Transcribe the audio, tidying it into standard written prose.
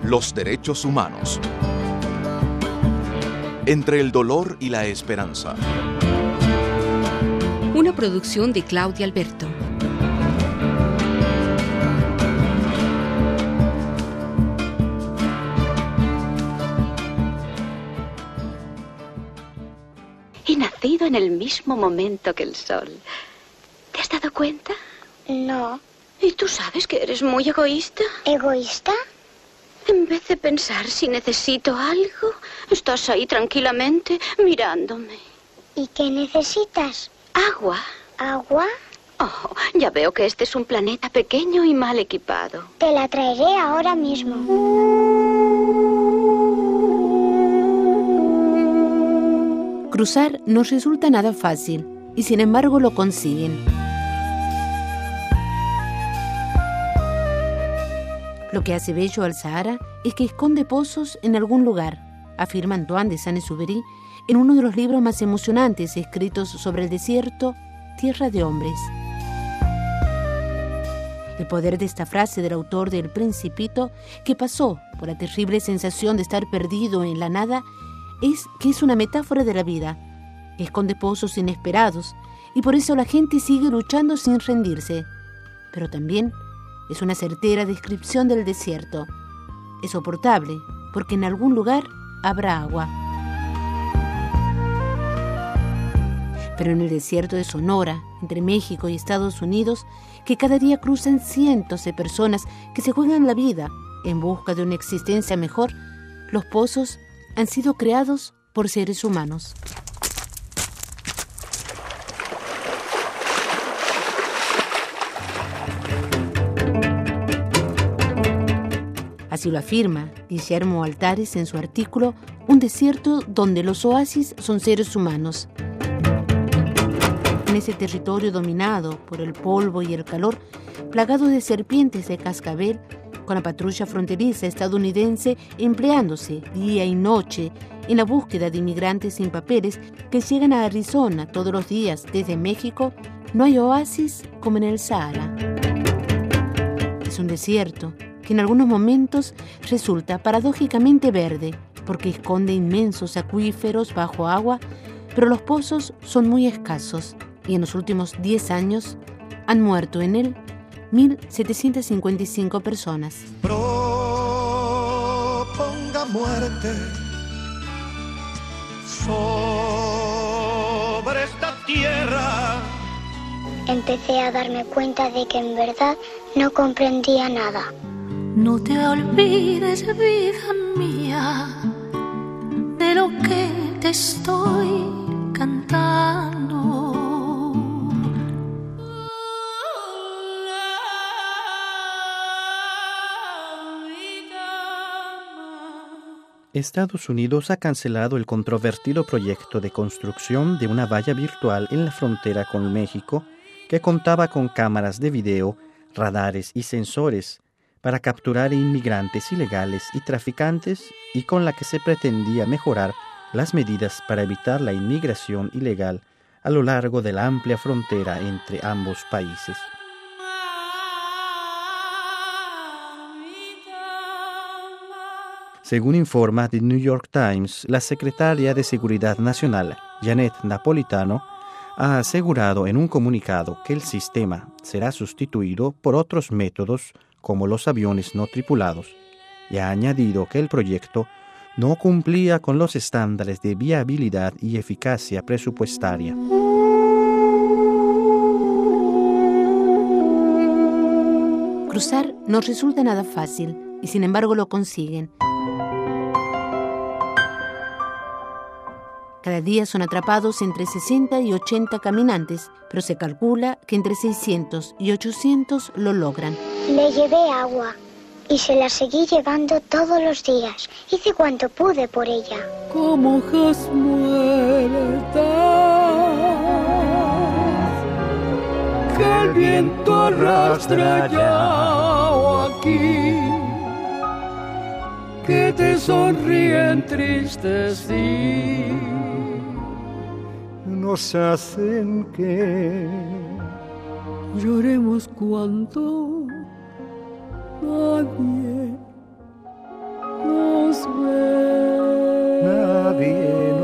Los derechos humanos. Entre el dolor y la esperanza. Una producción de Claudia Alberto. He nacido en el mismo momento que el sol. ¿Te has dado cuenta? No. ¿Y tú sabes que eres muy egoísta? ¿Egoísta? En vez de pensar si necesito algo, estás ahí tranquilamente mirándome. ¿Y qué necesitas? Agua. ¿Agua? Oh, ya veo que este es un planeta pequeño y mal equipado. Te la traeré ahora mismo. Cruzar no resulta nada fácil, y sin embargo lo consiguen. Lo que hace bello al Sahara es que esconde pozos en algún lugar, afirma Antoine de Saint-Exupéry en uno de los libros más emocionantes escritos sobre el desierto, Tierra de Hombres. El poder de esta frase del autor de El Principito, que pasó por la terrible sensación de estar perdido en la nada, es que es una metáfora de la vida, que esconde pozos inesperados, y por eso la gente sigue luchando sin rendirse. Pero también es una certera descripción del desierto. Es soportable, porque en algún lugar habrá agua. Pero en el desierto de Sonora, entre México y Estados Unidos, que cada día cruzan cientos de personas que se juegan la vida en busca de una existencia mejor, los pozos han sido creados por seres humanos. Así lo afirma Guillermo Altares en su artículo Un desierto donde los oasis son seres humanos. En ese territorio dominado por el polvo y el calor, plagado de serpientes de cascabel, con la patrulla fronteriza estadounidense empleándose día y noche en la búsqueda de inmigrantes sin papeles que llegan a Arizona todos los días desde México, no hay oasis como en el Sahara. Es un desierto que en algunos momentos resulta paradójicamente verde, porque esconde inmensos acuíferos bajo agua, pero los pozos son muy escasos y en los últimos 10 años han muerto en él 1.755 personas. Proponga muerte sobre esta tierra. Empecé a darme cuenta de que en verdad no comprendía nada. No te olvides, vida mía, de lo que te estoy cantando. Estados Unidos ha cancelado el controvertido proyecto de construcción de una valla virtual en la frontera con México que contaba con cámaras de video, radares y sensores para capturar inmigrantes ilegales y traficantes y con la que se pretendía mejorar las medidas para evitar la inmigración ilegal a lo largo de la amplia frontera entre ambos países. Según informa The New York Times, la secretaria de Seguridad Nacional, Janet Napolitano, ha asegurado en un comunicado que el sistema será sustituido por otros métodos como los aviones no tripulados, y ha añadido que el proyecto no cumplía con los estándares de viabilidad y eficacia presupuestaria. Cruzar no resulta nada fácil, y sin embargo lo consiguen. Cada día son atrapados entre 60 y 80 caminantes, pero se calcula que entre 600 y 800 lo logran. Le llevé agua y se la seguí llevando todos los días. Hice cuanto pude por ella. Como hojas muertas que el viento arrastra allá aquí, que te sonríen tristes sí, nos hacen que lloremos cuando nadie viene